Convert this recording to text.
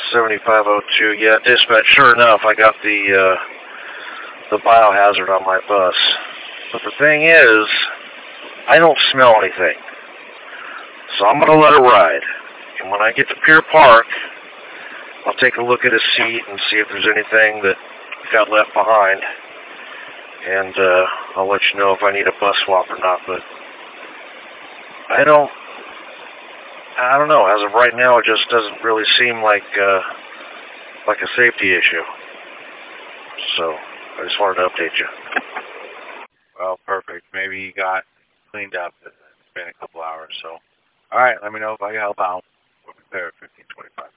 7502. Yeah, dispatch. Sure enough, I got the biohazard on my bus. But the thing is, I don't smell anything. So I'm going to let it ride. And when I get to Pier Park, I'll take a look at his seat and see if there's anything that got left behind. And I'll let you know if I need a bus swap or not. But I don't know. As of right now, it just doesn't really seem like a safety issue. So I just wanted to update you. Well, perfect. Maybe you got cleaned up. It's been a couple hours, so. All right, let me know if I can help out. We'll be there at 1525.